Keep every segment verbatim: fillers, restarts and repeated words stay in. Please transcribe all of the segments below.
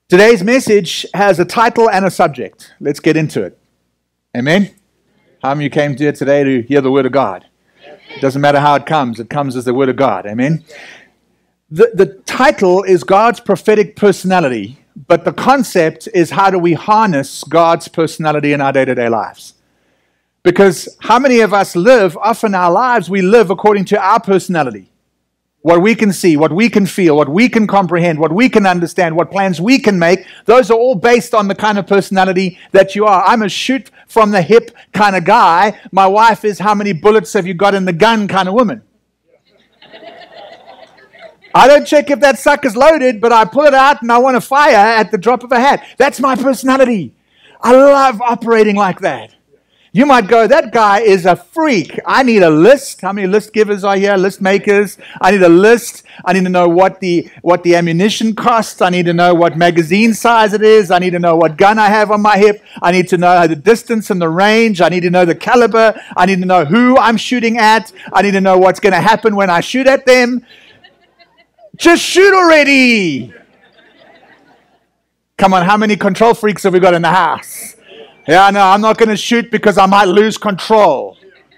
Today's message has a title and a subject. Let's get into it. Amen? How many of you came here today to hear the Word of God? It doesn't matter how it comes. It comes as the Word of God. Amen? The, the title is God's prophetic personality, but the concept is how do we harness God's personality in our day-to-day lives? Because how many of us live, often our lives, we live according to our personality. What we can see, what we can feel, what we can comprehend, what we can understand, what plans we can make, those are all based on the kind of personality that you are. I'm a shoot from the hip kind of guy. My wife is how many bullets have you got in the gun kind of woman. I don't check if that sucker's loaded, but I pull it out and I want to fire at the drop of a hat. That's my personality. I love operating like that. You might go, that guy is a freak. I need a list. How many list givers are here? List makers. I need a list. I need to know what the what the ammunition costs. I need to know what magazine size it is. I need to know what gun I have on my hip. I need to know the distance and the range. I need to know the caliber. I need to know who I'm shooting at. I need to know what's going to happen when I shoot at them. Just shoot already. Come on, how many control freaks have we got in the house? Yeah, no, I'm not going to shoot because I might lose control.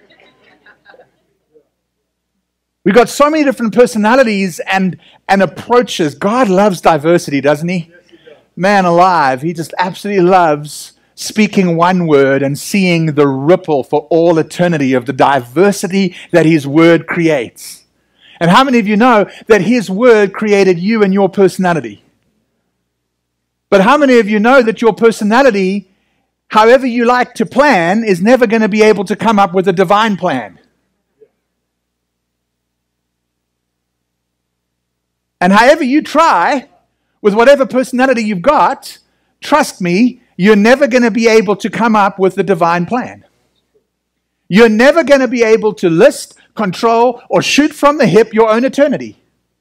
We've got so many different personalities and, and approaches. God loves diversity, doesn't he? Yes, he does. Man alive, he just absolutely loves speaking one word and seeing the ripple for all eternity of the diversity that his word creates. And how many of you know that his word created you and your personality? But how many of you know that your personality, however you like to plan, is never going to be able to come up with a divine plan? And however you try, with whatever personality you've got, trust me, you're never going to be able to come up with the divine plan. You're never going to be able to list, control, or shoot from the hip your own eternity.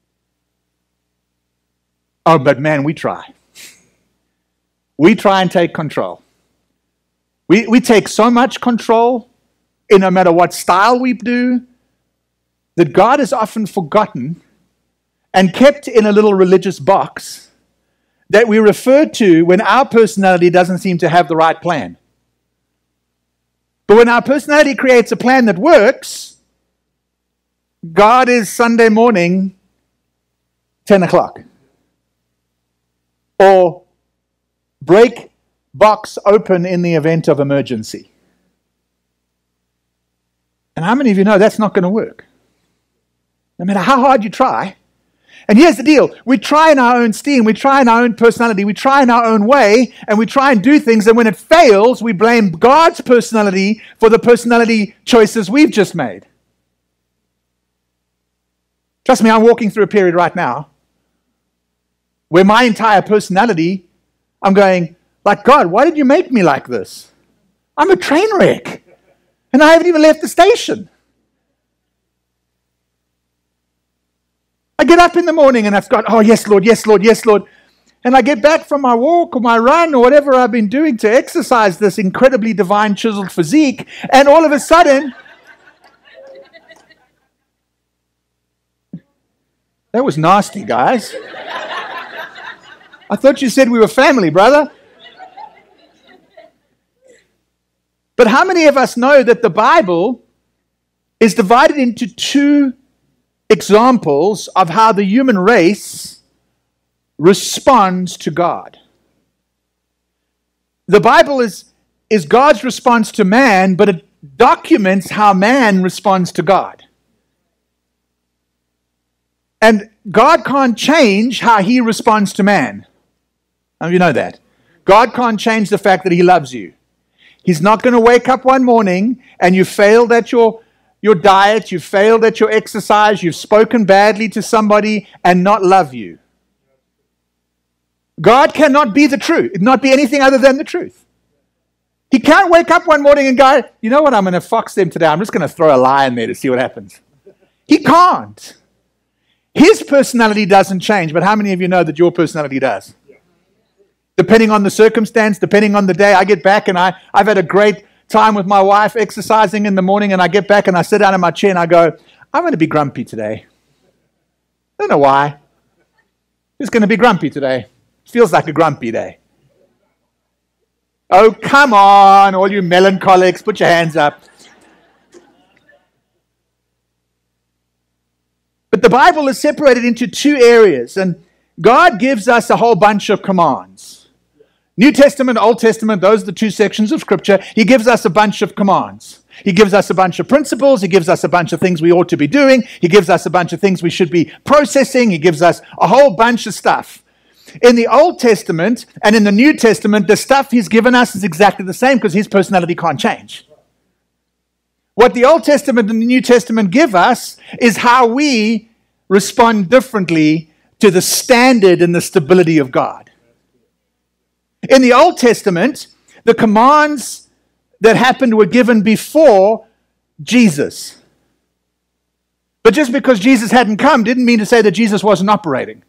Oh, but man, we try. We try and take control. We, we take so much control in no matter what style we do that God is often forgotten and kept in a little religious box that we refer to when our personality doesn't seem to have the right plan. But when our personality creates a plan that works, God is Sunday morning, ten o'clock. Or break box open in the event of emergency. And how many of you know that's not going to work? No matter how hard you try. And here's the deal. We try in our own steam. We try in our own personality. We try in our own way. And we try and do things. And when it fails, we blame God's personality for the personality choices we've just made. Trust me, I'm walking through a period right now where my entire personality, I'm going, like, God, why did you make me like this? I'm a train wreck. And I haven't even left the station. I get up in the morning and I've got, oh, yes, Lord, yes, Lord, yes, Lord. And I get back from my walk or my run or whatever I've been doing to exercise this incredibly divine chiseled physique. And all of a sudden, that was nasty, guys. I thought you said we were family, brother. But how many of us know that the Bible is divided into two examples of how the human race responds to God? The Bible is, is God's response to man, but it documents how man responds to God. And God can't change how he responds to man. How do you know that? God can't change the fact that he loves you. He's not going to wake up one morning and you failed at your, your diet, you failed at your exercise, you've spoken badly to somebody and not love you. God cannot be the truth, not be anything other than the truth. He can't wake up one morning and go, you know what, I'm going to fox them today. I'm just going to throw a lie in there to see what happens. He can't. His personality doesn't change, but how many of you know that your personality does? Depending on the circumstance, depending on the day, I get back and I, I've had a great time with my wife exercising in the morning, and I get back and I sit down in my chair and I go, I'm going to be grumpy today. I don't know why. Just going to be grumpy today. Feels like a grumpy day. Oh, come on, all you melancholics, put your hands up. But the Bible is separated into two areas, and God gives us a whole bunch of commands. New Testament, Old Testament, those are the two sections of Scripture. He gives us a bunch of commands. He gives us a bunch of principles. He gives us a bunch of things we ought to be doing. He gives us a bunch of things we should be processing. He gives us a whole bunch of stuff. In the Old Testament and in the New Testament, the stuff he's given us is exactly the same because his personality can't change. What the Old Testament and the New Testament give us is how we respond differently to the standard and the stability of God. In the Old Testament, the commands that happened were given before Jesus. But just because Jesus hadn't come didn't mean to say that Jesus wasn't operating.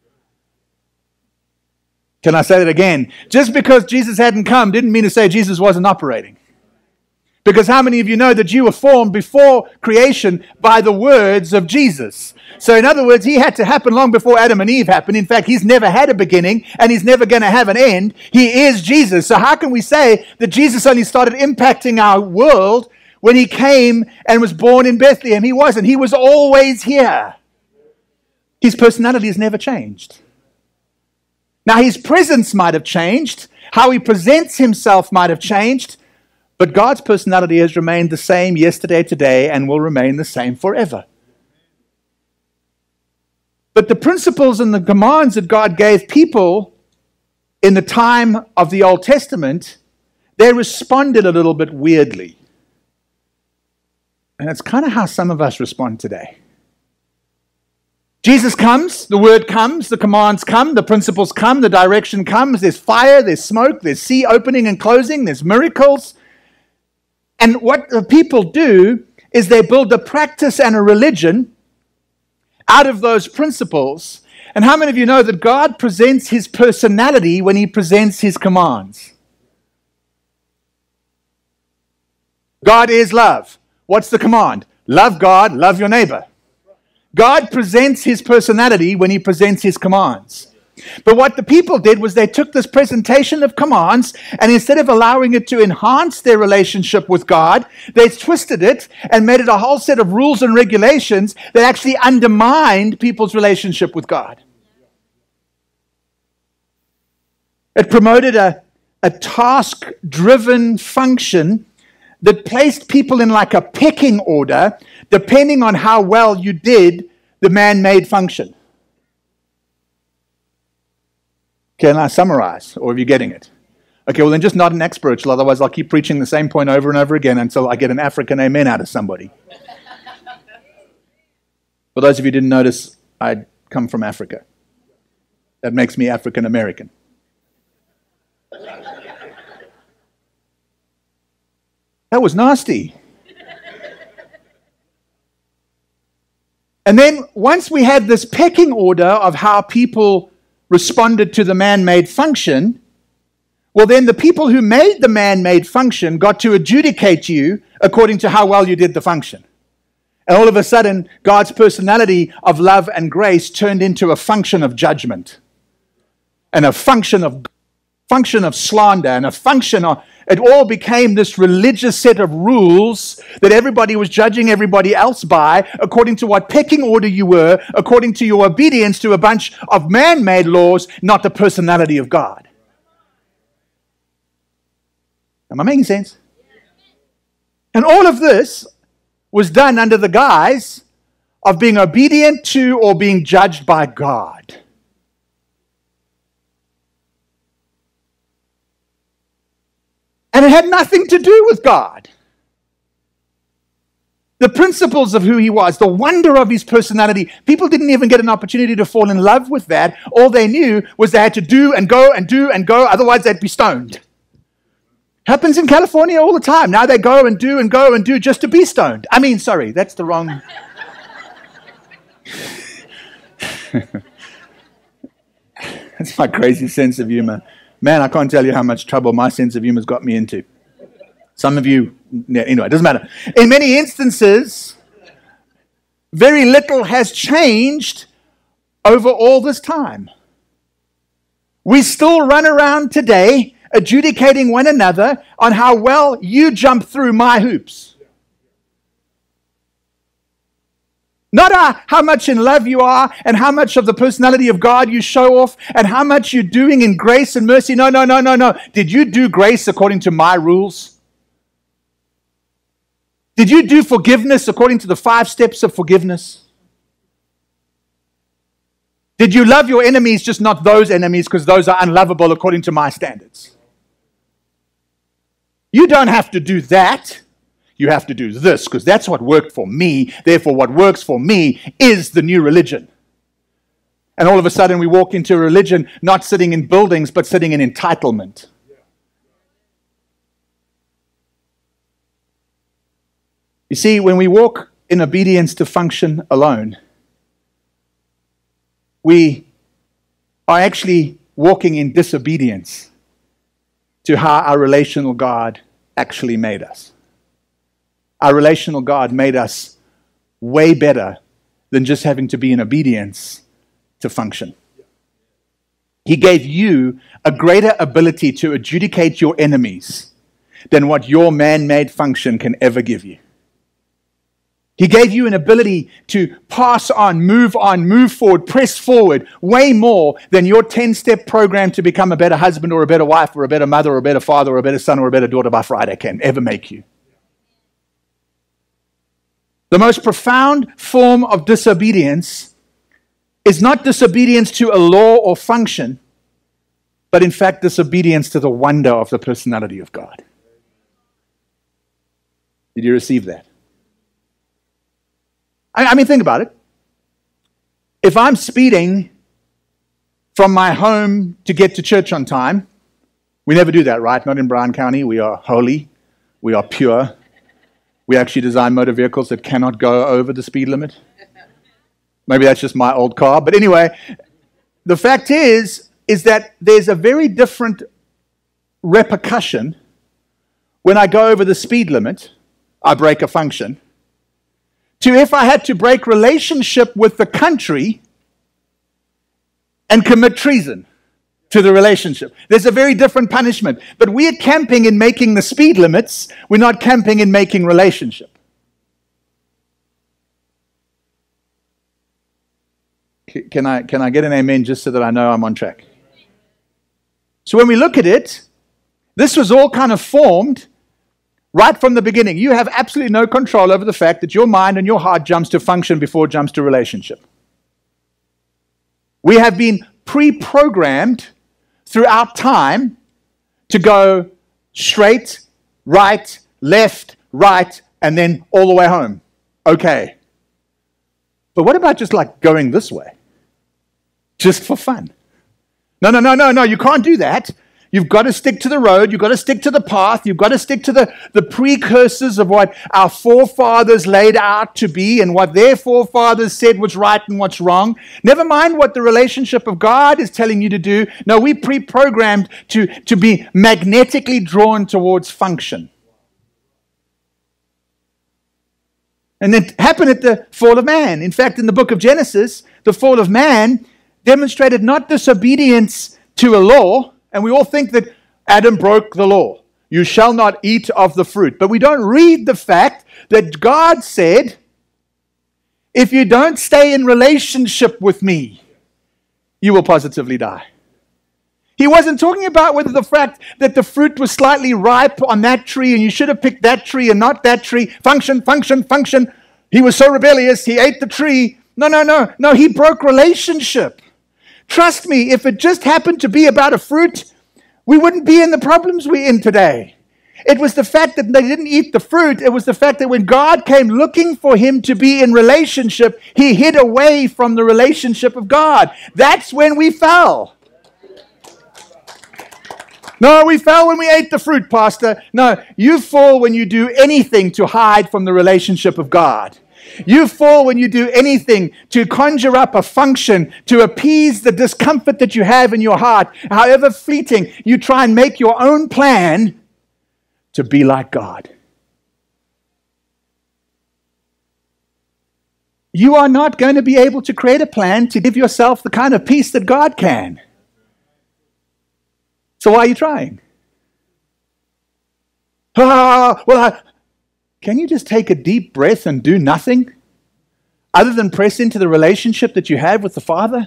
Can I say that again? Just because Jesus hadn't come didn't mean to say Jesus wasn't operating. Because how many of you know that you were formed before creation by the words of Jesus? So in other words, he had to happen long before Adam and Eve happened. In fact, he's never had a beginning and he's never going to have an end. He is Jesus. So how can we say that Jesus only started impacting our world when he came and was born in Bethlehem? He wasn't. He was always here. His personality has never changed. Now, his presence might have changed. How he presents himself might have changed. But God's personality has remained the same yesterday, today, and will remain the same forever. But the principles and the commands that God gave people in the time of the Old Testament, they responded a little bit weirdly. And it's kind of how some of us respond today. Jesus comes, the word comes, the commands come, the principles come, the direction comes, there's fire, there's smoke, there's sea opening and closing, there's miracles. And what the people do is they build a practice and a religion out of those principles. And how many of you know that God presents his personality when he presents his commands? God is love. What's the command? Love God, love your neighbor. God presents his personality when he presents his commands. But what the people did was they took this presentation of commands and instead of allowing it to enhance their relationship with God, they twisted it and made it a whole set of rules and regulations that actually undermined people's relationship with God. It promoted a, a task-driven function that placed people in like a pecking order depending on how well you did the man-made function. Can I summarize, or are you getting it? Okay, well then just not an expert, otherwise I'll keep preaching the same point over and over again until I get an African amen out of somebody. For those of you who didn't notice, I come from Africa. That makes me African American. That was nasty. And then once we had this pecking order of how people responded to the man-made function, well then the people who made the man-made function got to adjudicate you according to how well you did the function. And all of a sudden, God's personality of love and grace turned into a function of judgment. And a function of function of slander and a function of, it all became this religious set of rules that everybody was judging everybody else by according to what pecking order you were, according to your obedience to a bunch of man-made laws, not the personality of God. Am I making sense? And all of this was done under the guise of being obedient to or being judged by God. And it had nothing to do with God. The principles of who he was, the wonder of his personality, people didn't even get an opportunity to fall in love with that. All they knew was they had to do and go and do and go, otherwise they'd be stoned. Happens in California all the time. Now they go and do and go and do just to be stoned. I mean, sorry, that's the wrong... That's my crazy sense of humor. Man, I can't tell you how much trouble my sense of humor has got me into. Some of you, anyway, it doesn't matter. In many instances, very little has changed over all this time. We still run around today adjudicating one another on how well you jump through my hoops. Not uh, how much in love you are and how much of the personality of God you show off and how much you're doing in grace and mercy. No, no, no, no, no. Did you do grace according to my rules? Did you do forgiveness according to the five steps of forgiveness? Did you love your enemies, just not those enemies, because those are unlovable according to my standards? You don't have to do that. You have to do this, because that's what worked for me. Therefore, what works for me is the new religion. And all of a sudden, we walk into a religion not sitting in buildings, but sitting in entitlement. You see, when we walk in obedience to function alone, we are actually walking in disobedience to how our relational God actually made us. Our relational God made us way better than just having to be in obedience to function. He gave you a greater ability to adjudicate your enemies than what your man-made function can ever give you. He gave you an ability to pass on, move on, move forward, press forward way more than your ten-step program to become a better husband or a better wife or a better mother or a better father or a better son or a better daughter by Friday can ever make you. The most profound form of disobedience is not disobedience to a law or function, but in fact disobedience to the wonder of the personality of God. Did you receive that? I, I mean, think about it. If I'm speeding from my home to get to church on time, we never do that, right? Not in Bryan County. We are holy. We are pure. We actually design motor vehicles that cannot go over the speed limit. Maybe that's just my old car. But anyway, the fact is, is that there's a very different repercussion when I go over the speed limit, I break a function, to if I had to break relationship with the country and commit treason to the relationship. There's a very different punishment. But we're camping in making the speed limits. We're not camping in making relationship. Can I, can I get an amen just so that I know I'm on track? So when we look at it, this was all kind of formed right from the beginning. You have absolutely no control over the fact that your mind and your heart jumps to function before it jumps to relationship. We have been pre-programmed throughout time to go straight, right, left, right, and then all the way home. Okay. But what about just like going this way? Just for fun. No, no, no, no, no, you can't do that. You've got to stick to the road. You've got to stick to the path. You've got to stick to the, the precursors of what our forefathers laid out to be and what their forefathers said was right and what's wrong. Never mind what the relationship of God is telling you to do. No, we pre-programmed to, to be magnetically drawn towards function. And it happened at the fall of man. In fact, in the book of Genesis, the fall of man demonstrated not disobedience to a law, and we all think that Adam broke the law. You shall not eat of the fruit. But we don't read the fact that God said, if you don't stay in relationship with me, you will positively die. He wasn't talking about whether the fact that the fruit was slightly ripe on that tree and you should have picked that tree and not that tree. Function, function, function. He was so rebellious, he ate the tree. No, no, no. No, he broke relationship. Trust me, if it just happened to be about a fruit, we wouldn't be in the problems we're in today. It was the fact that they didn't eat the fruit. It was the fact that when God came looking for him to be in relationship, he hid away from the relationship of God. That's when we fell. No, we fell when we ate the fruit, Pastor. No, you fall when you do anything to hide from the relationship of God. You fall when you do anything to conjure up a function to appease the discomfort that you have in your heart, however fleeting. You try and make your own plan to be like God. You are not going to be able to create a plan to give yourself the kind of peace that God can. So why are you trying? Ah, well, I, can you just take a deep breath and do nothing other than press into the relationship that you have with the Father?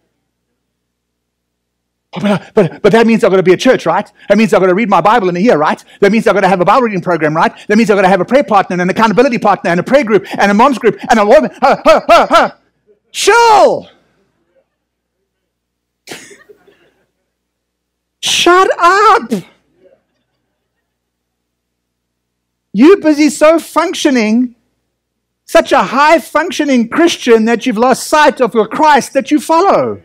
Oh, but, but, but that means I've got to be at church, right? That means I've got to read my Bible in a year, right? That means I've got to have a Bible reading program, right? That means I've got to have a prayer partner and an accountability partner and a prayer group and a mom's group and a woman. Ha, ha, ha, ha. Chill! Shut up! You're busy so functioning, such a high-functioning Christian that you've lost sight of your Christ that you follow.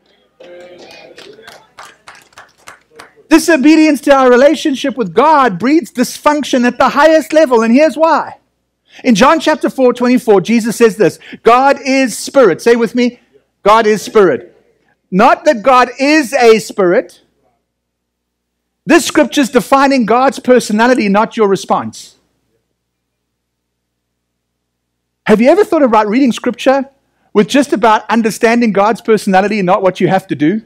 Disobedience to our relationship with God breeds dysfunction at the highest level, and here's why. In John chapter four, twenty-four, Jesus says this, God is spirit. Say with me, God is spirit. Not that God is a spirit. This scripture is defining God's personality, not your response. Have you ever thought about reading scripture with just about understanding God's personality and not what you have to do?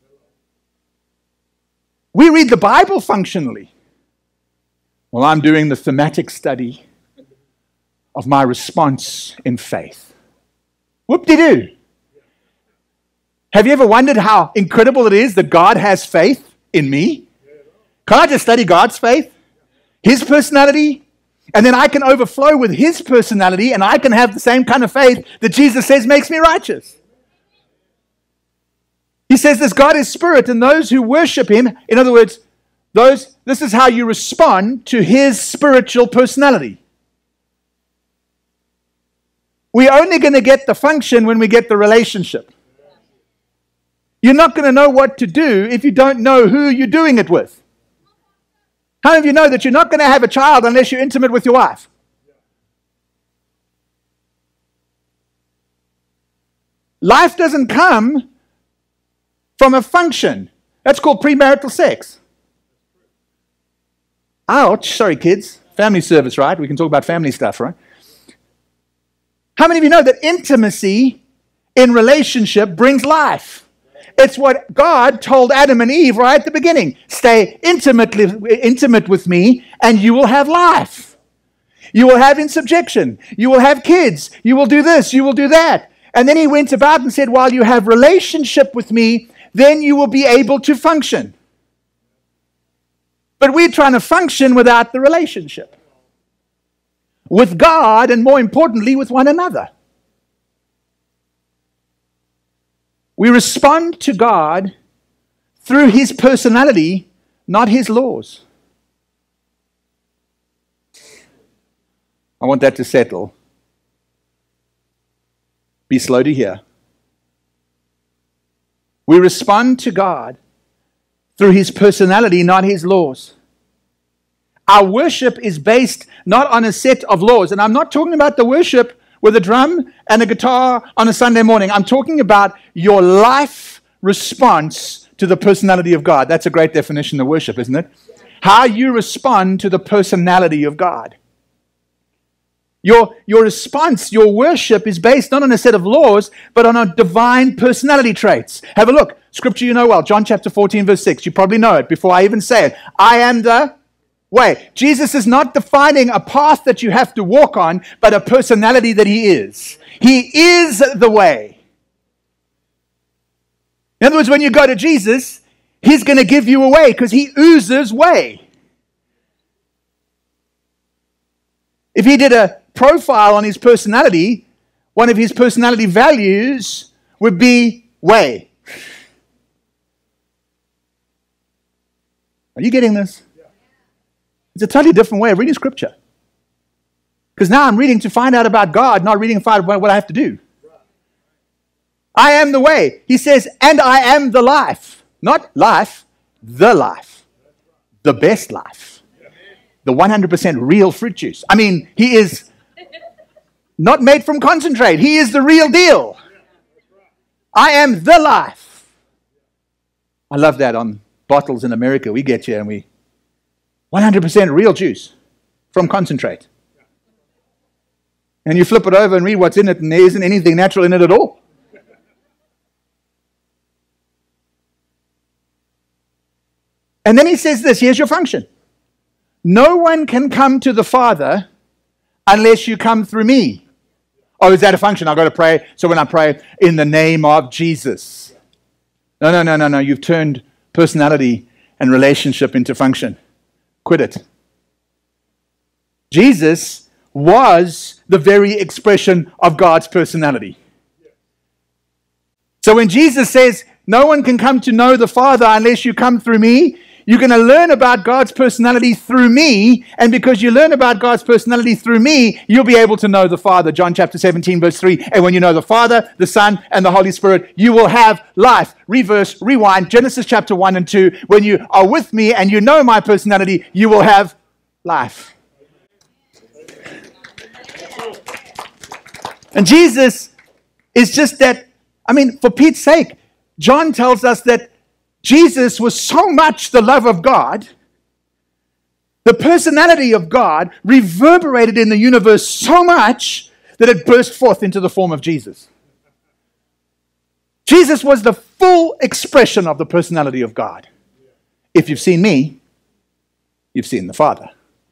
We read the Bible functionally. Well, I'm doing the thematic study of my response in faith. Whoop-de-doo. Have you ever wondered how incredible it is that God has faith in me? Can I just study God's faith? His personality? And then I can overflow with His personality and I can have the same kind of faith that Jesus says makes me righteous. He says this, God is spirit, and those who worship Him, in other words, those, this is how you respond to His spiritual personality. We're only going to get the function when we get the relationship. You're not going to know what to do if you don't know who you're doing it with. How many of you know that you're not going to have a child unless you're intimate with your wife? Life doesn't come from a function. That's called premarital sex. Ouch. Sorry, kids. Family service, right? We can talk about family stuff, right? How many of you know that intimacy in relationship brings life? It's what God told Adam and Eve right at the beginning. Stay intimately intimate with me and you will have life. You will have in subjection. You will have kids. You will do this. You will do that. And then he went about and said, while you have relationship with me, then you will be able to function. But we're trying to function without the relationship. With God, and more importantly, with one another. We respond to God through His personality, not His laws. I want that to settle. Be slow to hear. We respond to God through His personality, not His laws. Our worship is based not on a set of laws. And I'm not talking about the worship with a drum and a guitar on a Sunday morning. I'm talking about your life response to the personality of God. That's a great definition of worship, isn't it? How you respond to the personality of God. Your, your response, your worship is based not on a set of laws, but on a divine personality traits. Have a look. Scripture you know well. John chapter fourteen, verse six. You probably know it before I even say it. I am the way. Jesus is not defining a path that you have to walk on, but a personality that He is. He is the way. In other words, when you go to Jesus, He's going to give you a way because He oozes way. If He did a profile on His personality, one of His personality values would be way. Are you getting this? It's a totally different way of reading Scripture. Because now I'm reading to find out about God, not reading to find out what I have to do. I am the way. He says, and I am the life. Not life, the life. The best life. The one hundred percent real fruit juice. I mean, He is not made from concentrate. He is the real deal. I am the life. I love that on bottles in America. We get here and we one hundred percent real juice from concentrate. And you flip it over and read what's in it, and there isn't anything natural in it at all. And then he says this, here's your function. No one can come to the Father unless you come through me. Oh, is that a function? I've got to pray. So when I pray in the name of Jesus. No, no, no, no, no. You've turned personality and relationship into function. Quit it. Jesus was the very expression of God's personality. So when Jesus says, no one can come to know the Father unless you come through me, you're going to learn about God's personality through me, and because you learn about God's personality through me, you'll be able to know the Father. John chapter seventeen, verse three. And when you know the Father, the Son, and the Holy Spirit, you will have life. Reverse, rewind, Genesis chapter one and two. When you are with me and you know my personality, you will have life. And Jesus is just that, I mean, for Pete's sake, John tells us that Jesus was so much the love of God, the personality of God reverberated in the universe so much that it burst forth into the form of Jesus. Jesus was the full expression of the personality of God. If you've seen me, you've seen the Father.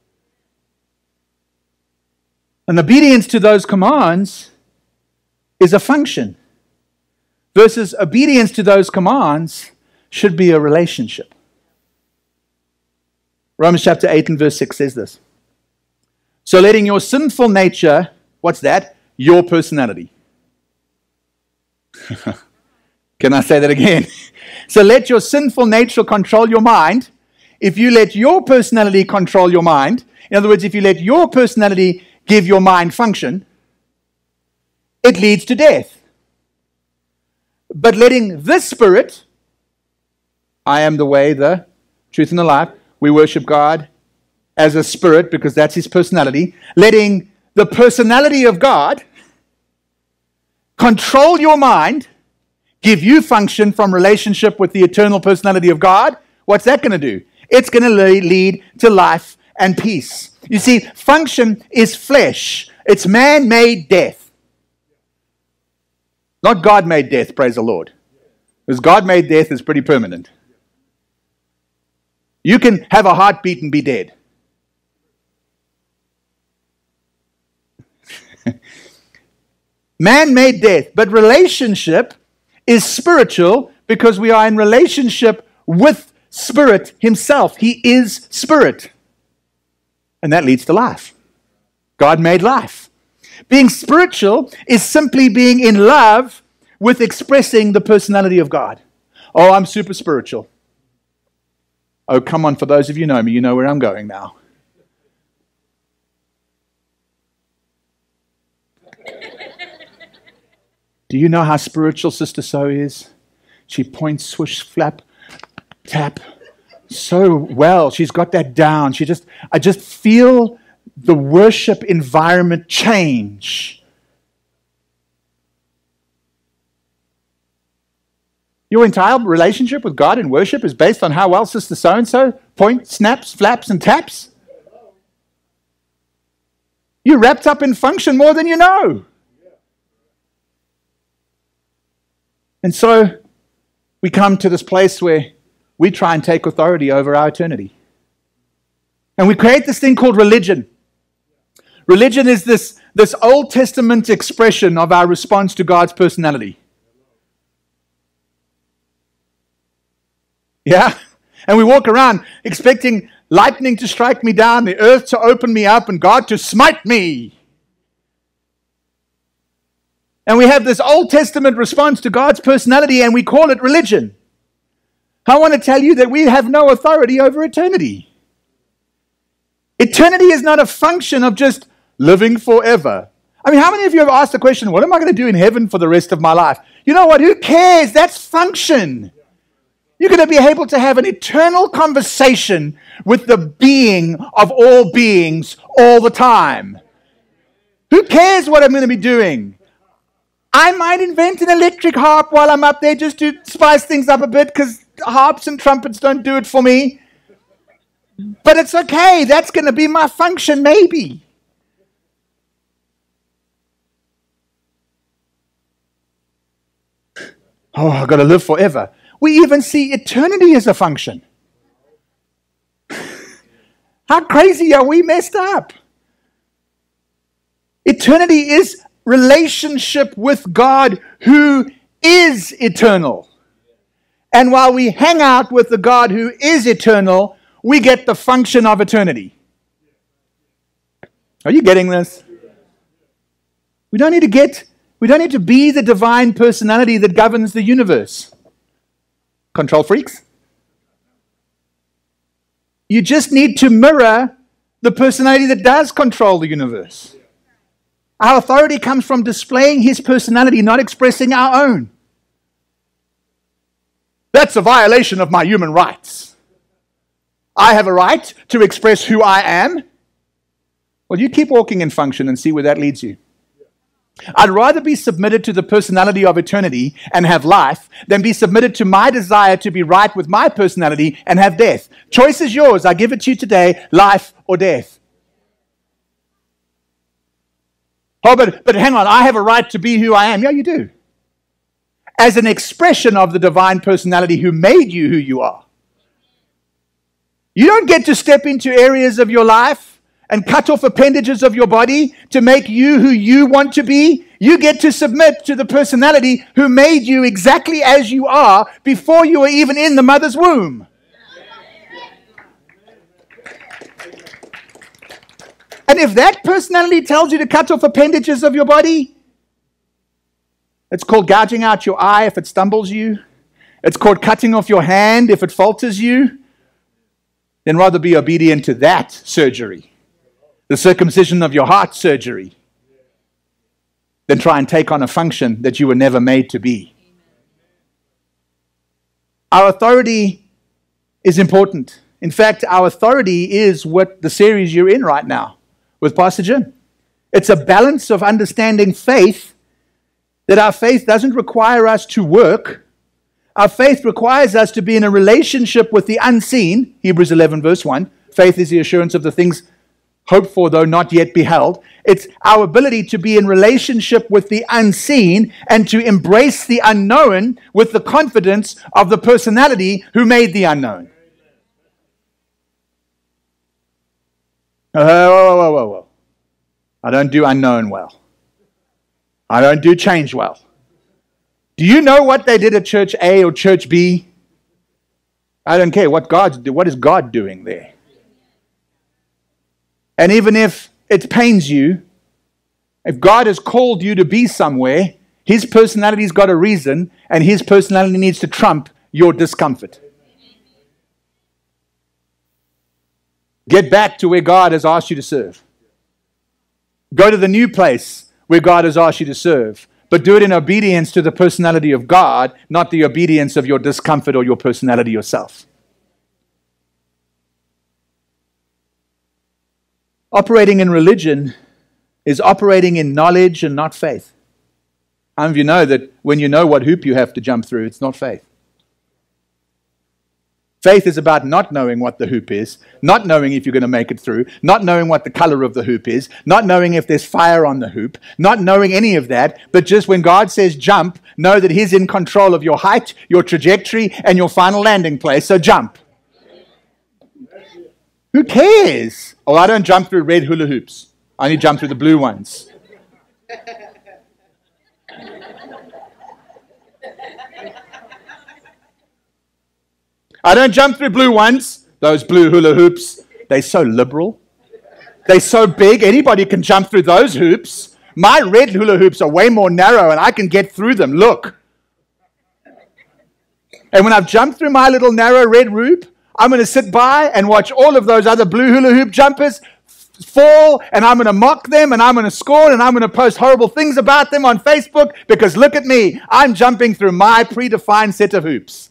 And obedience to those commands is a function, versus obedience to those commands should be a relationship. Romans chapter eight and verse six says this. So letting your sinful nature, what's that? Your personality. Can I say that again? So let your sinful nature control your mind. If you let your personality control your mind, in other words, if you let your personality give your mind function, it leads to death. But letting this Spirit, I am the way, the truth, and the life. We worship God as a spirit because that's his personality. Letting the personality of God control your mind, give you function from relationship with the eternal personality of God. What's that going to do? It's going to lead to life and peace. You see, function is flesh. It's man-made death. Not God-made death, praise the Lord. Because God-made death is pretty permanent. You can have a heartbeat and be dead. Man-made death. But relationship is spiritual because we are in relationship with Spirit himself. He is Spirit. And that leads to life. God made life. Being spiritual is simply being in love with expressing the personality of God. Oh, I'm super spiritual. Oh, come on, for those of you who know me, you know where I'm going now. Do you know how spiritual Sister So is? She points, swish, flap, tap, so well. She's got that down. She just, I just feel the worship environment change. Your entire relationship with God in worship is based on how well Sister So-and-so points, snaps, flaps, and taps. You're wrapped up in function more than you know. And so we come to this place where we try and take authority over our eternity. And we create this thing called religion. Religion is this, this Old Testament expression of our response to God's personality. Yeah? And we walk around expecting lightning to strike me down, the earth to open me up, and God to smite me. And we have this Old Testament response to God's personality, and we call it religion. I want to tell you that we have no authority over eternity. Eternity is not a function of just living forever. I mean, how many of you have asked the question, what am I going to do in heaven for the rest of my life? You know what? Who cares? That's function. You're going to be able to have an eternal conversation with the being of all beings all the time. Who cares what I'm going to be doing? I might invent an electric harp while I'm up there just to spice things up a bit because harps and trumpets don't do it for me. But it's okay. That's going to be my function, maybe. Oh, I've got to live forever. We even see eternity as a function. How crazy are we messed up? Eternity is relationship with God who is eternal. And while we hang out with the God who is eternal, we get the function of eternity. Are you getting this? We don't need to get, we don't need to be the divine personality that governs the universe. Control freaks. You just need to mirror the personality that does control the universe. Our authority comes from displaying His personality, not expressing our own. That's a violation of my human rights. I have a right to express who I am. Well, you keep walking in function and see where that leads you. I'd rather be submitted to the personality of eternity and have life than be submitted to my desire to be right with my personality and have death. Choice is yours. I give it to you today, life or death. Oh, but, but hang on, I have a right to be who I am. Yeah, you do. As an expression of the divine personality who made you who you are. You don't get to step into areas of your life and cut off appendages of your body to make you who you want to be. You get to submit to the personality who made you exactly as you are before you were even in the mother's womb. And if that personality tells you to cut off appendages of your body, it's called gouging out your eye if it stumbles you. It's called cutting off your hand if it falters you. Then rather be obedient to that surgery, the circumcision of your heart surgery, than try and take on a function that you were never made to be. Our authority is important. In fact, our authority is what the series you're in right now with Pastor Jim. It's a balance of understanding faith, that our faith doesn't require us to work. Our faith requires us to be in a relationship with the unseen. Hebrews eleven verse one. Faith is the assurance of the things hoped for, though not yet beheld. It's our ability to be in relationship with the unseen and to embrace the unknown with the confidence of the personality who made the unknown. Uh, whoa, whoa, whoa, whoa. I don't do unknown well. I don't do change well. Do you know what they did at Church A or Church B? I don't care what God's do. What is God doing there? And even if it pains you, if God has called you to be somewhere, His personality's got a reason, and His personality needs to trump your discomfort. Get back to where God has asked you to serve. Go to the new place where God has asked you to serve, but do it in obedience to the personality of God, not the obedience of your discomfort or your personality yourself. Operating in religion is operating in knowledge and not faith. How many of you know that when you know what hoop you have to jump through, it's not faith? Faith is about not knowing what the hoop is, not knowing if you're going to make it through, not knowing what the color of the hoop is, not knowing if there's fire on the hoop, not knowing any of that, but just when God says jump, know that He's in control of your height, your trajectory, and your final landing place, so jump. Who cares? Oh, I don't jump through red hula hoops. I only jump through the blue ones. I don't jump through blue ones. Those blue hula hoops, they're so liberal. They're so big, anybody can jump through those hoops. My red hula hoops are way more narrow and I can get through them. Look. And when I've jumped through my little narrow red hoop, I'm going to sit by and watch all of those other blue hula hoop jumpers fall, and I'm going to mock them, and I'm going to score, and I'm going to post horrible things about them on Facebook, because look at me, I'm jumping through my predefined set of hoops.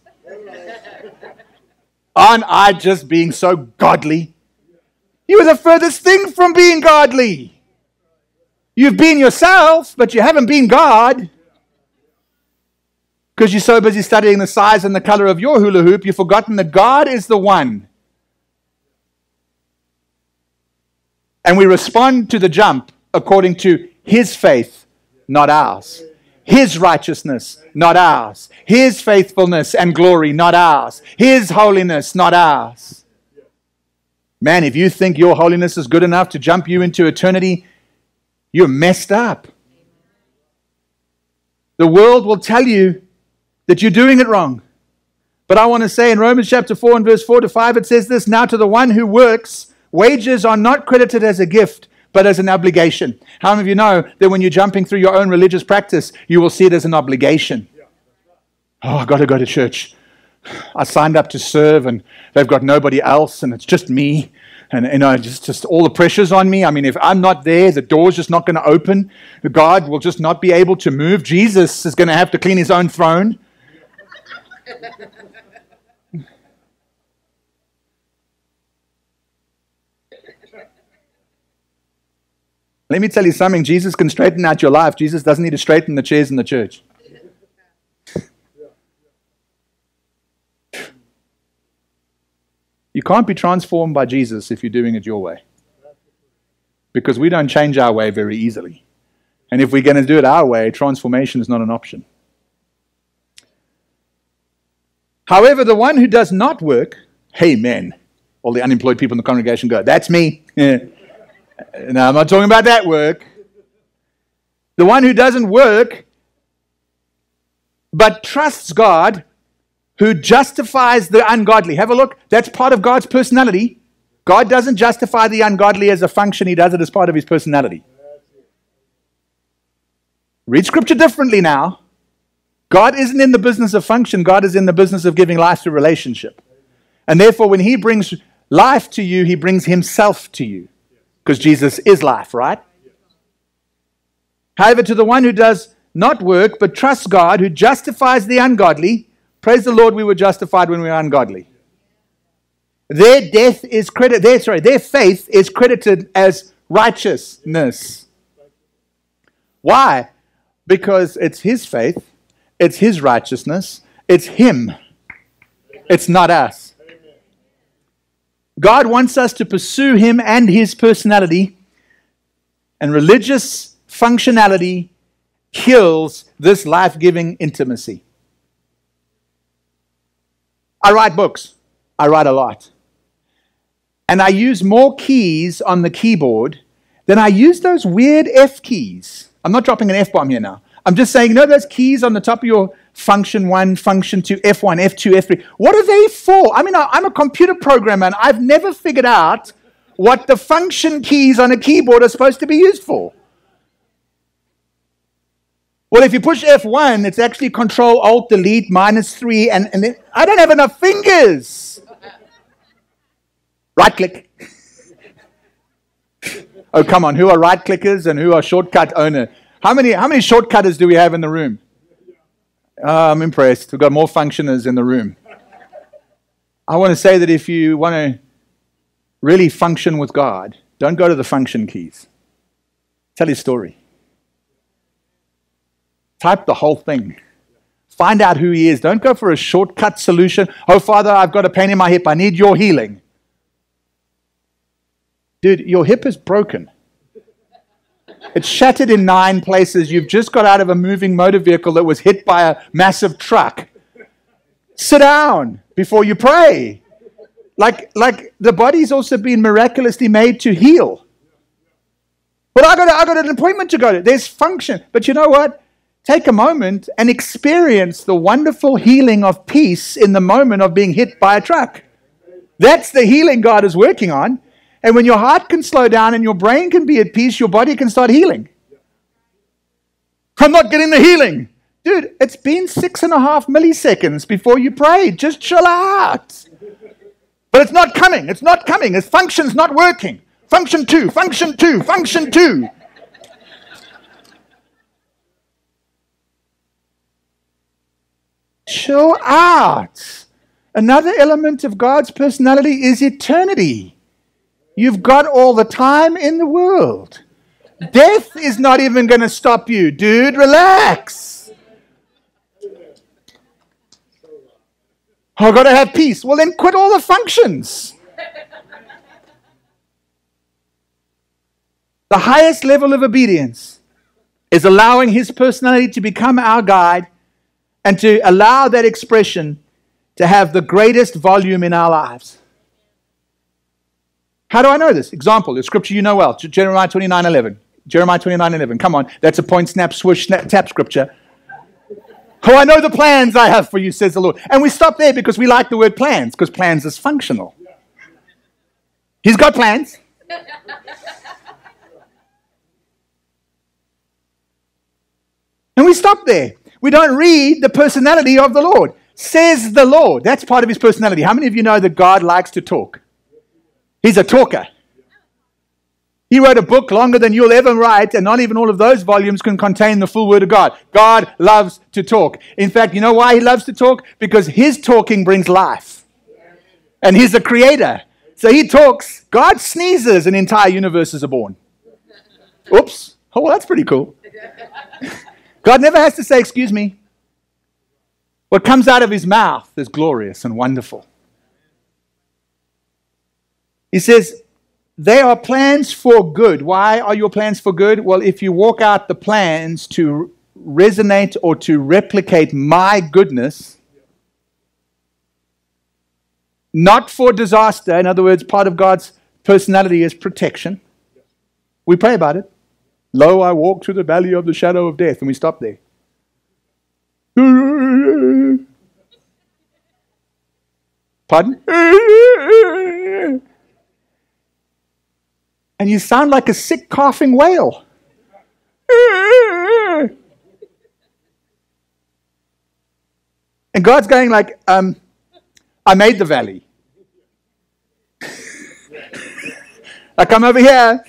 Aren't I just being so godly? You are the furthest thing from being godly. You've been yourself, but you haven't been God. Because you're so busy studying the size and the color of your hula hoop, you've forgotten that God is the one. And we respond to the jump according to His faith, not ours. His righteousness, not ours. His faithfulness and glory, not ours. His holiness, not ours. Man, if you think your holiness is good enough to jump you into eternity, you're messed up. The world will tell you that you're doing it wrong. But I want to say in Romans chapter four and verse four to five, it says this, now to the one who works, wages are not credited as a gift, but as an obligation. How many of you know that when you're jumping through your own religious practice, you will see it as an obligation? Oh, I've got to go to church. I signed up to serve and they've got nobody else and it's just me. And, you know, just, just all the pressure's on me. I mean, if I'm not there, the door's just not going to open. God will just not be able to move. Jesus is going to have to clean his own throne. Let me tell you something. Jesus can straighten out your life. Jesus doesn't need to straighten the chairs in the church. You can't be transformed by Jesus if you're doing it your way. Because we don't change our way very easily. And if we're going to do it our way, transformation is not an option. However, the one who does not work, amen. All the unemployed people in the congregation go, that's me. Yeah. No, I'm not talking about that work. The one who doesn't work, but trusts God, who justifies the ungodly. Have a look. That's part of God's personality. God doesn't justify the ungodly as a function. He does it as part of his personality. Read scripture differently now. God isn't in the business of function. God is in the business of giving life to relationship. And therefore, when he brings life to you, he brings himself to you. Because Jesus is life, right? However, to the one who does not work, but trusts God, who justifies the ungodly, praise the Lord, we were justified when we were ungodly. Their death is credited, their, sorry, their faith is credited as righteousness. Why? Because it's his faith, it's his righteousness, it's him. It's not us. God wants us to pursue him and his personality, and religious functionality kills this life-giving intimacy. I write books. I write a lot. And I use more keys on the keyboard than I use those weird F keys. I'm not dropping an F-bomb here now. I'm just saying, you know those keys on the top of your function one, function two, F one, F two, F three? What are they for? I mean, I'm a computer programmer and I've never figured out what the function keys on a keyboard are supposed to be used for. Well, if you push F one, it's actually Control, Alt, Delete, minus three, and, and then, I don't have enough fingers. Right click. Oh, come on. Who are right clickers and who are shortcut owner? How many, how many shortcutters do we have in the room? Oh, I'm impressed. We've got more functioners in the room. I want to say that if you want to really function with God, don't go to the function keys. Tell his story. Type the whole thing. Find out who he is. Don't go for a shortcut solution. Oh, Father, I've got a pain in my hip. I need your healing. Dude, your hip is broken. It's shattered in nine places. You've just got out of a moving motor vehicle that was hit by a massive truck. Sit down before you pray. Like, like the body's also been miraculously made to heal. But I got, I got an appointment to go to. There's function. But you know what? Take a moment and experience the wonderful healing of peace in the moment of being hit by a truck. That's the healing God is working on. And when your heart can slow down and your brain can be at peace, your body can start healing. I'm not getting the healing. Dude, it's been six and a half milliseconds before you prayed. Just chill out. But it's not coming. It's not coming. Its function's not working. Function two, function two, function two. Chill out. Another element of God's personality is eternity. You've got all the time in the world. Death is not even going to stop you. Dude, relax. I've got to have peace. Well, then quit all the functions. The highest level of obedience is allowing his personality to become our guide and to allow that expression to have the greatest volume in our lives. How do I know this? Example, the scripture you know well, Jeremiah twenty-nine eleven. Jeremiah twenty-nine eleven. Come on, that's a point, snap, swoosh, snap, tap scripture. Oh, I know the plans I have for you, says the Lord. And we stop there because we like the word plans, because plans is functional. He's got plans. And we stop there. We don't read the personality of the Lord. Says the Lord. That's part of his personality. How many of you know that God likes to talk? He's a talker. He wrote a book longer than you'll ever write, and not even all of those volumes can contain the full word of God. God loves to talk. In fact, you know why he loves to talk? Because his talking brings life. And he's a creator. So he talks. God sneezes, an entire universes are born. Oops. Oh, well, that's pretty cool. God never has to say, excuse me. What comes out of his mouth is glorious and wonderful. He says, they are plans for good. Why are your plans for good? Well, if you walk out the plans to resonate or to replicate my goodness, not for disaster. In other words, part of God's personality is protection. We pray about it. Lo, I walk through the valley of the shadow of death. And we stop there. Pardon? And you sound like a sick, coughing whale. And God's going like, um, I made the valley. I come over here.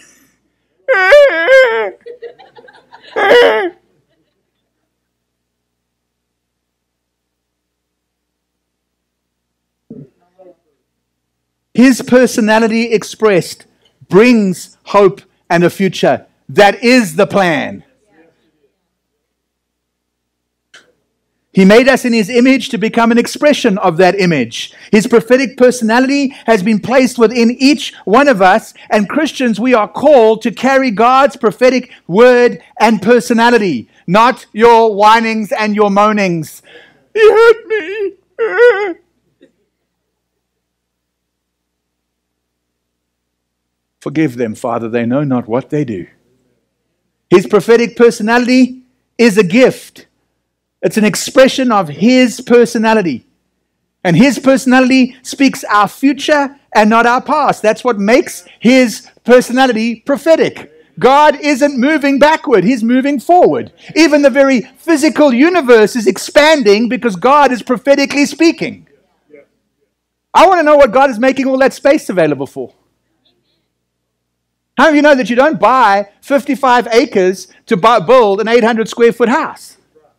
His personality expressed brings hope and a future. That is the plan. He made us in his image to become an expression of that image. His prophetic personality has been placed within each one of us, and Christians, we are called to carry God's prophetic word and personality, not your whinings and your moanings. He hurt me. Forgive them, Father, they know not what they do. His prophetic personality is a gift. It's an expression of his personality. And his personality speaks our future and not our past. That's what makes his personality prophetic. God isn't moving backward, he's moving forward. Even the very physical universe is expanding because God is prophetically speaking. I want to know what God is making all that space available for. How do you know that you don't buy fifty-five acres to buy, build an eight hundred square foot house?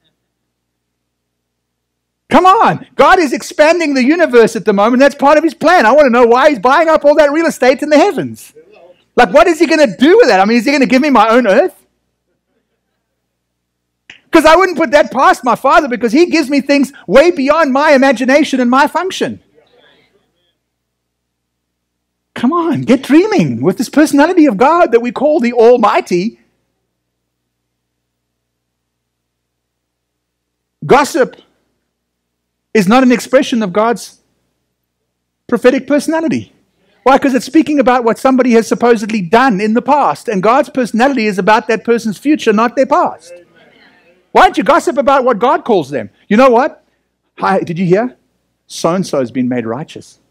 Come on. God is expanding the universe at the moment. That's part of his plan. I want to know why he's buying up all that real estate in the heavens. Like, what is he going to do with that? I mean, is he going to give me my own earth? Because I wouldn't put that past my Father, because he gives me things way beyond my imagination and my function. Come on, get dreaming with this personality of God that we call the Almighty. Gossip is not an expression of God's prophetic personality. Why? Because it's speaking about what somebody has supposedly done in the past. And God's personality is about that person's future, not their past. Why don't you gossip about what God calls them? You know what? Hi, did you hear? So-and-so has been made righteous.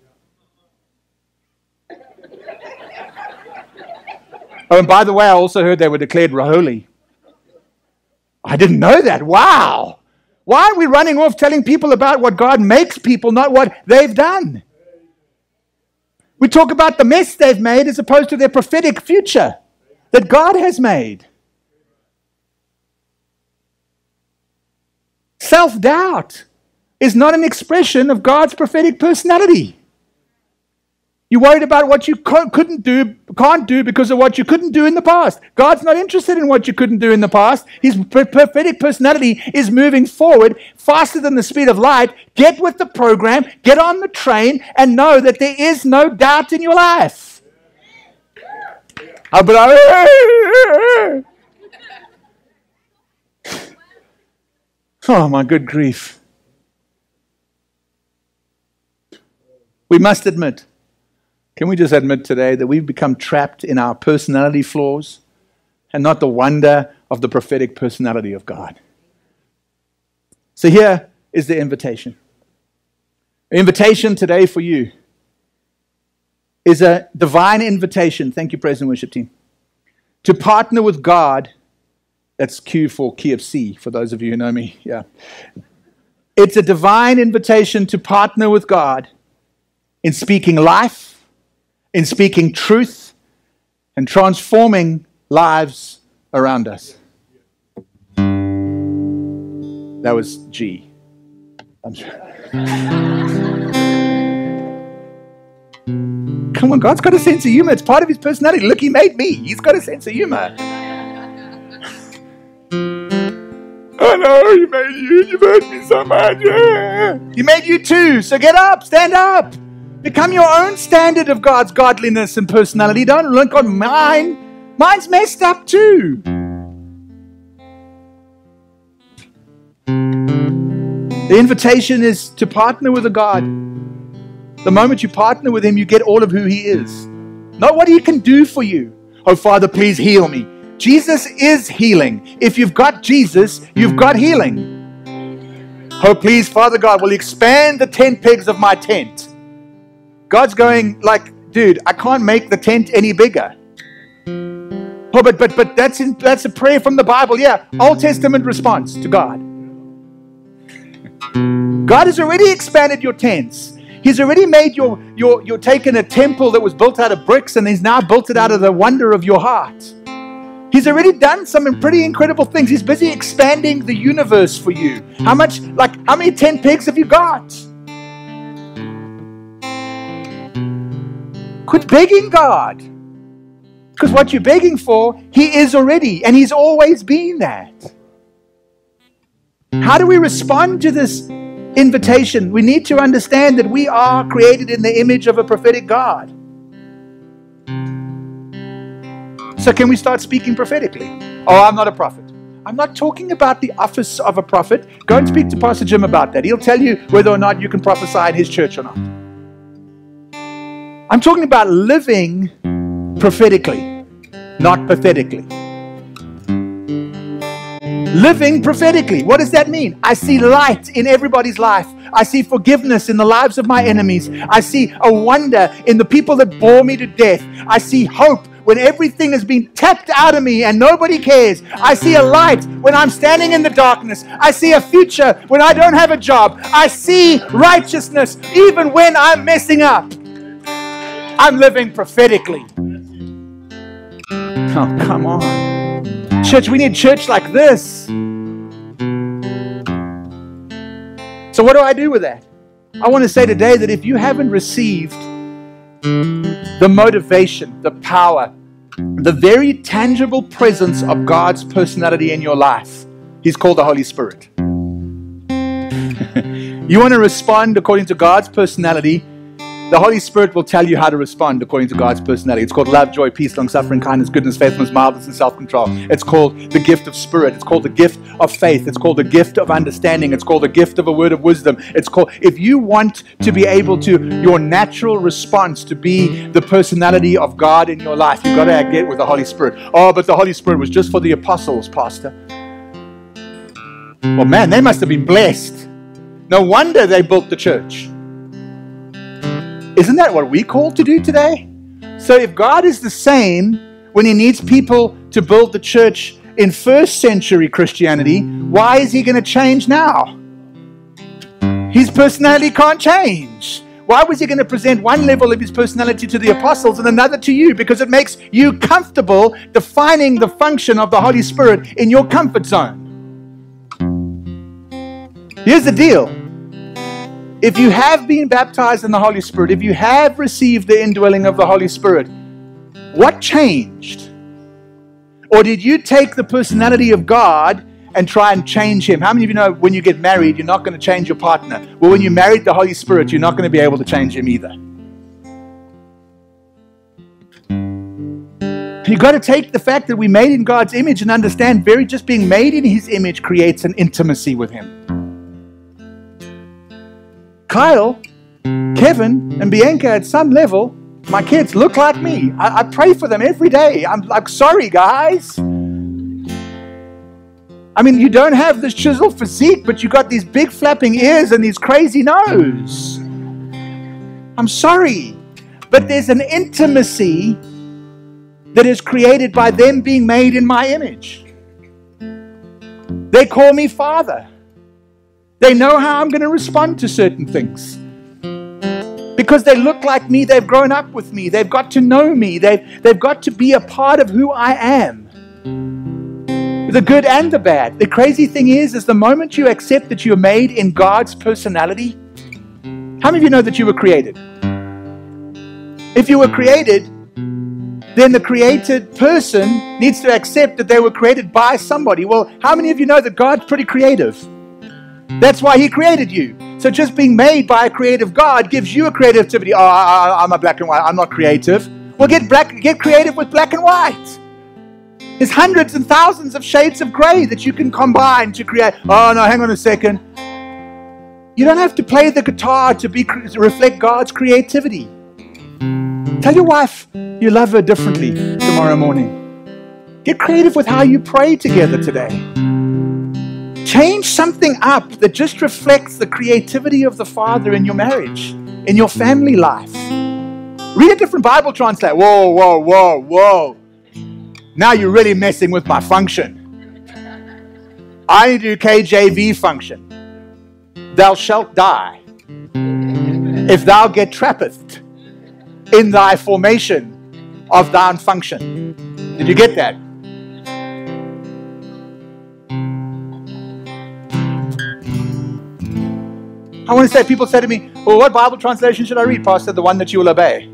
Oh, and by the way, I also heard they were declared holy. I didn't know that. Wow. Why are we running off telling people about what God makes people, not what they've done? We talk about the mess they've made as opposed to their prophetic future that God has made. Self-doubt is not an expression of God's prophetic personality. You're worried about what you couldn't do, can't do because of what you couldn't do in the past. God's not interested in what you couldn't do in the past. His prophetic personality is moving forward faster than the speed of light. Get with the program, get on the train, and know that there is no doubt in your life. Oh, but I... Oh, my good grief. We must admit, Can we just admit today that we've become trapped in our personality flaws and not the wonder of the prophetic personality of God? So here is the invitation. The invitation today for you is a divine invitation. Thank you, praise and worship team. To partner with God. That's Q for K F C, for those of you who know me. Yeah. It's a divine invitation to partner with God in speaking life, in speaking truth, and transforming lives around us. That was G. I'm sure. Come on, God's got a sense of humor. It's part of his personality. Look, he made me. He's got a sense of humor. I know, he made you. You've hurt me so much. Yeah. He made you too. So get up, stand up. Become your own standard of God's godliness and personality. Don't look on mine. Mine's messed up too. The invitation is to partner with a God. The moment you partner with him, you get all of who he is. Not what he can do for you. Oh, Father, please heal me. Jesus is healing. If you've got Jesus, you've got healing. Oh, please, Father God, will you expand the tent pegs of my tent? God's going like, dude, I can't make the tent any bigger. Oh, but but but that's in, that's a prayer from the Bible. Yeah, Old Testament response to God. God has already expanded your tents. He's already made your, your, you're taken a temple that was built out of bricks and he's now built it out of the wonder of your heart. He's already done some pretty incredible things. He's busy expanding the universe for you. How much, like, how many tent pegs have you got? Quit begging God. Because what you're begging for, he is already, and he's always been that. How do we respond to this invitation? We need to understand that we are created in the image of a prophetic God. So can we start speaking prophetically? Oh, I'm not a prophet. I'm not talking about the office of a prophet. Go and speak to Pastor Jim about that. He'll tell you whether or not you can prophesy in his church or not. I'm talking about living prophetically, not pathetically. Living prophetically. What does that mean? I see light in everybody's life. I see forgiveness in the lives of my enemies. I see a wonder in the people that bore me to death. I see hope when everything has been tapped out of me and nobody cares. I see a light when I'm standing in the darkness. I see a future when I don't have a job. I see righteousness even when I'm messing up. I'm living prophetically. Oh, come on. Church, we need church like this. So what do I do with that? I want to say today that if you haven't received the motivation, the power, the very tangible presence of God's personality in your life, he's called the Holy Spirit. You want to respond according to God's personality, the Holy Spirit will tell you how to respond according to God's personality. It's called love, joy, peace, long-suffering, kindness, goodness, faithfulness, mildness, and self-control. It's called the gift of spirit. It's called the gift of faith. It's called the gift of understanding. It's called the gift of a word of wisdom. It's called, if you want to be able to, your natural response to be the personality of God in your life, you've got to get with the Holy Spirit. Oh, but the Holy Spirit was just for the apostles, Pastor. Well, man, they must have been blessed. No wonder they built the church. Isn't that what we call to do today? So if God is the same when he needs people to build the church in first century Christianity, why is he going to change now? His personality can't change. Why was he going to present one level of his personality to the apostles and another to you? Because it makes you comfortable defining the function of the Holy Spirit in your comfort zone. Here's the deal. If you have been baptized in the Holy Spirit, if you have received the indwelling of the Holy Spirit, what changed? Or did you take the personality of God and try and change him? How many of you know when you get married, you're not going to change your partner? Well, when you married the Holy Spirit, you're not going to be able to change him either. You've got to take the fact that we're made in God's image and understand very just being made in his image creates an intimacy with him. Kyle, Kevin, and Bianca at some level My kids look like me. I, I pray for them every day. I'm like, sorry, guys. I mean, you don't have this chiseled physique, but you got these big flapping ears and these crazy nose. I'm sorry. But there's an intimacy that is created by them being made in my image. They call me Father. They know how I'm going to respond to certain things. Because they look like me, they've grown up with me, they've got to know me, they've, they've got to be a part of who I am. The good and the bad. The crazy thing is, is the moment you accept that you're made in God's personality, how many of you know that you were created? If you were created, then the created person needs to accept that they were created by somebody. Well, how many of you know that God's pretty creative? That's why He created you. So just being made by a creative God gives you a creativity. Oh, I, I'm a black and white. I'm not creative. Well, get black, get creative with black and white. There's hundreds and thousands of shades of gray that you can combine to create. Oh, no, hang on a second. You don't have to play the guitar to be to reflect God's creativity. Tell your wife you love her differently tomorrow morning. Get creative with how you pray together today. Change something up that just reflects the creativity of the Father in your marriage, in your family life. Read a different Bible translation. Whoa, whoa, whoa, whoa. Now you're really messing with my function. I need to do K J V function. Thou shalt die if thou get trapped in thy formation of thine function. Did you get that? I want to say, people say to me, well, what Bible translation should I read, Pastor? The one that you will obey.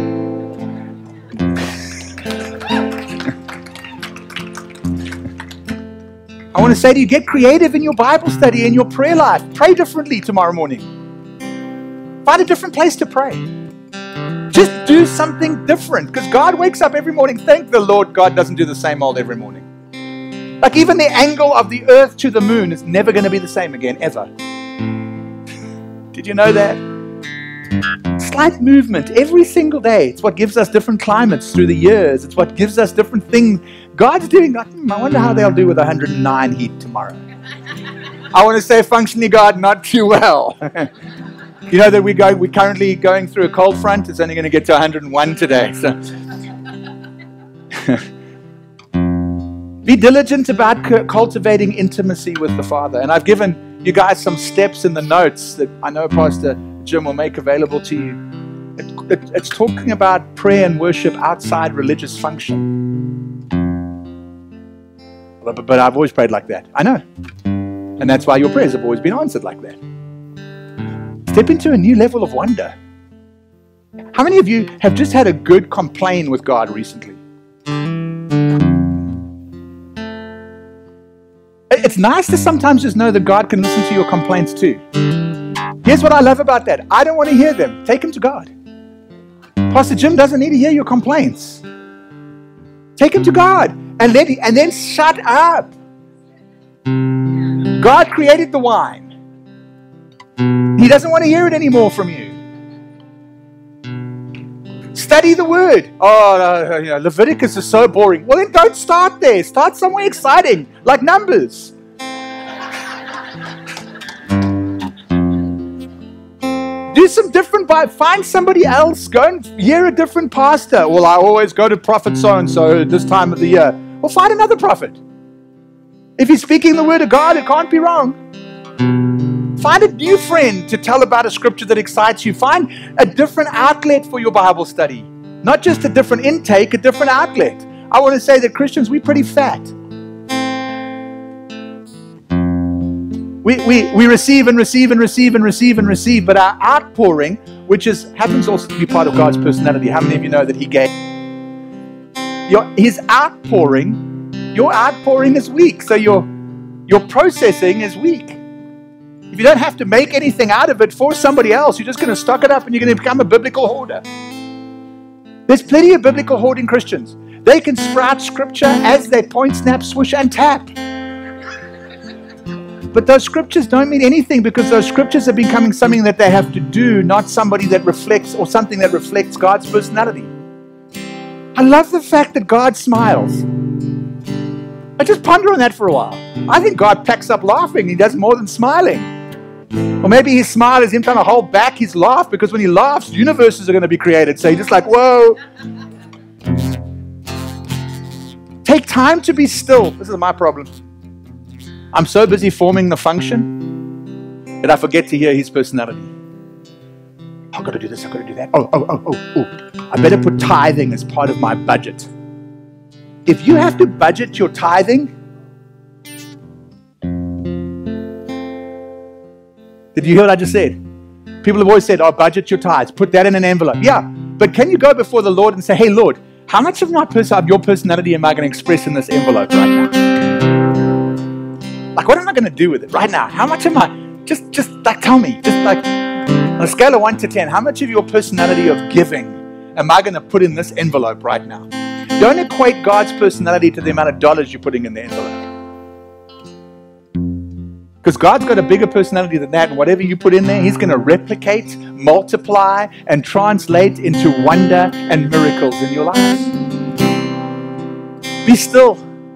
I want to say to you, get creative in your Bible study, in your prayer life. Pray differently tomorrow morning. Find a different place to pray. Just do something different, because God wakes up every morning. Thank the Lord God doesn't do the same old every morning. Like even the angle of the earth to the moon is never going to be the same again, ever. Did you know that? Slight movement every single day. It's what gives us different climates through the years. It's what gives us different things. God's doing, hmm, I wonder how they'll do with one hundred nine heat tomorrow. I want to say functionally, God, not too well. You know that we go, we're currently going through a cold front. It's only going to get to one hundred one today. So, be diligent about cu- cultivating intimacy with the Father. And I've given you guys some steps in the notes that I know Pastor Jim will make available to you. It, it, it's talking about prayer and worship outside religious function. But, but, but I've always prayed like that. I know. And that's why your prayers have always been answered like that. Step into a new level of wonder. How many of you have just had a good complaint with God recently? It's nice to sometimes just know that God can listen to your complaints too. Here's what I love about that. I don't want to hear them. Take them to God. Pastor Jim doesn't need to hear your complaints. Take them to God and let and then shut up. God created the wine. He doesn't want to hear it anymore from you. Study the Word. Oh, no, you know, Leviticus is so boring. Well, then don't start there. Start somewhere exciting, like Numbers. Do some different Bible. Find somebody else. Go and hear a different pastor. Well, I always go to prophet so-and-so at this time of the year. Well, find another prophet. If he's speaking the Word of God, it can't be wrong. Find a new friend to tell about a scripture that excites you. Find a different outlet for your Bible study. Not just a different intake, a different outlet. I want to say that Christians, we're pretty fat. We, we, we receive and receive and receive and receive and receive, but our outpouring, which is happens also to be part of God's personality. How many of you know that He gave? Your, his outpouring, your outpouring is weak, so your, your processing is weak. If you don't have to make anything out of it for somebody else, you're just going to stock it up and you're going to become a biblical hoarder. There's plenty of biblical hoarding Christians. They can sprout scripture as they point, snap, swoosh, and tap. But those scriptures don't mean anything because those scriptures are becoming something that they have to do, not somebody that reflects or something that reflects God's personality. I love the fact that God smiles. I just ponder on that for a while. I think God packs up laughing. He does more than smiling. Or maybe his smile is him trying to hold back his laugh, because when he laughs, universes are going to be created. So he's just like, whoa. Take time to be still. This is my problem. I'm so busy forming the function that I forget to hear his personality. I've got to do this, I've got to do that. Oh, oh, oh, oh, oh. I better put tithing as part of my budget. If you have to budget your tithing, did you hear what I just said? People have always said, oh, budget your tithes, put that in an envelope. Yeah, but can you go before the Lord and say, hey, Lord, how much of my pers- of your personality am I going to express in this envelope right now? Like, what am I going to do with it right now? How much am I, just, just like, tell me, just like, on a scale of one to ten, how much of your personality of giving am I going to put in this envelope right now? Don't equate God's personality to the amount of dollars you're putting in the envelope. Because God's got a bigger personality than that, and whatever you put in there, he's going to replicate, multiply, and translate into wonder and miracles in your life. Be still.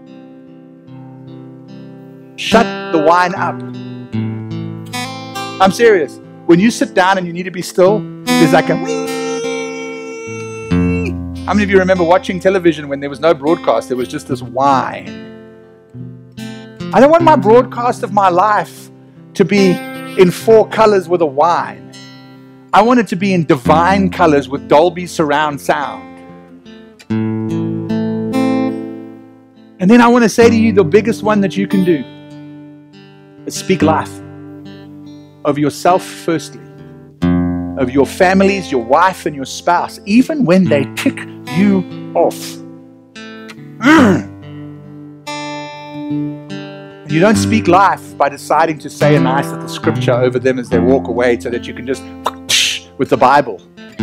Shut the wine up. I'm serious. When you sit down and you need to be still, there's like a whee. How many of you remember watching television when there was no broadcast? There was just this whine. I don't want my broadcast of my life to be in four colors with a whine. I want it to be in divine colors with Dolby surround sound. And then I want to say to you, the biggest one that you can do is speak life of yourself firstly, of your families, your wife and your spouse, even when they tick you off. Mm. You don't speak life by deciding to say a nice little scripture over them as they walk away so that you can just with the Bible.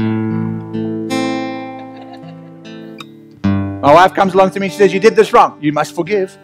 My wife comes along to me and she says, you did this wrong. You must forgive.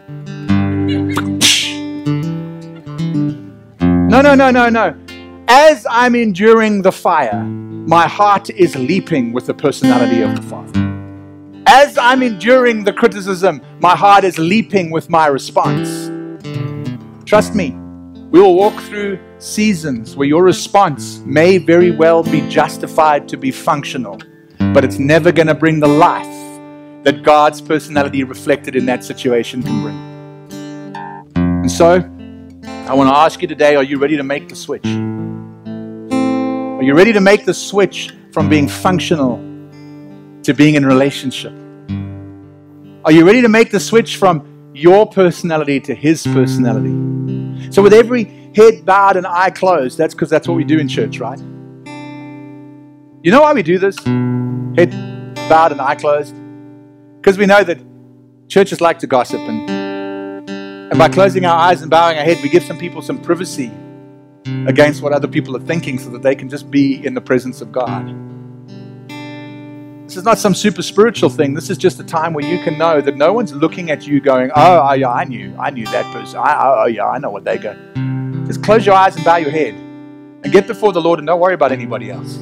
No, no, no, no, no. As I'm enduring the fire, my heart is leaping with the personality of the Father. As I'm enduring the criticism, my heart is leaping with my response. Trust me, we will walk through seasons where your response may very well be justified to be functional, but it's never going to bring the life that God's personality reflected in that situation can bring. And so, I want to ask you today, are you ready to make the switch? Are you ready to make the switch from being functional to being in relationship? Are you ready to make the switch from your personality to his personality? So with every head bowed and eye closed, that's because that's what we do in church, right? You know why we do this? Head bowed and eye closed? Because we know that churches like to gossip, and, and by closing our eyes and bowing our head, we give some people some privacy against what other people are thinking so that they can just be in the presence of God. This is not some super spiritual thing. This is just a time where you can know that no one's looking at you going, oh, oh yeah, I knew. I knew that person. I, oh, oh, yeah, I know what they go. Just close your eyes and bow your head and get before the Lord and don't worry about anybody else.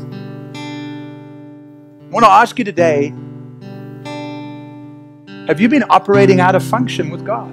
I want to ask you today, have you been operating out of function with God?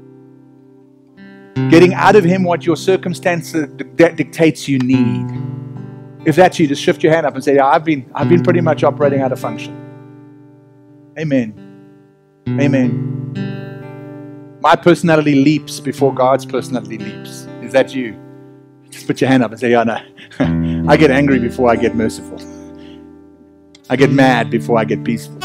Getting out of him what your circumstances dictates you need. If that's you, just shift your hand up and say, yeah, I've been, I've been pretty much operating out of function. Amen. Amen. My personality leaps before God's personality leaps. Is that you? Just put your hand up and say, yeah, no. I get angry before I get merciful. I get mad before I get peaceful.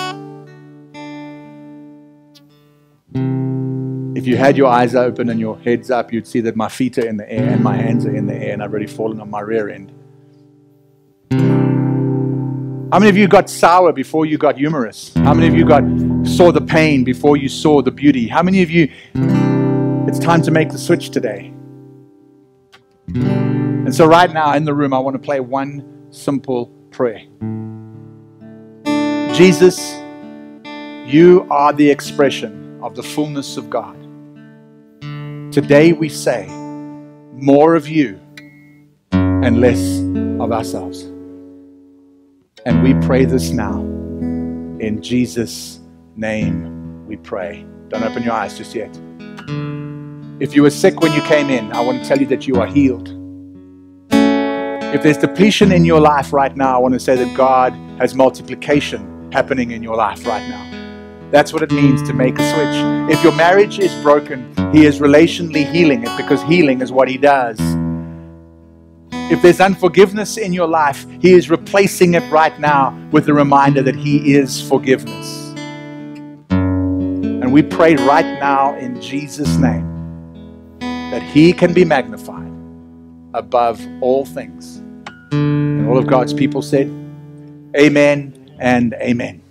If you had your eyes open and your heads up, you'd see that my feet are in the air and my hands are in the air and I've already fallen on my rear end. How many of you got sour before you got humorous? How many of you got saw the pain before you saw the beauty? How many of you, it's time to make the switch today? And so right now in the room, I want to play one simple prayer. Jesus, you are the expression of the fullness of God. Today we say, more of you and less of ourselves. And we pray this now. In Jesus' name we pray. Don't open your eyes just yet. If you were sick when you came in, I want to tell you that you are healed. If there's depletion in your life right now, I want to say that God has multiplication happening in your life right now. That's what it means to make a switch. If your marriage is broken, He is relationally healing it, because healing is what He does. If there's unforgiveness in your life, He is replacing it right now with the reminder that He is forgiveness. And we pray right now in Jesus' name that He can be magnified above all things. And all of God's people said, amen and amen.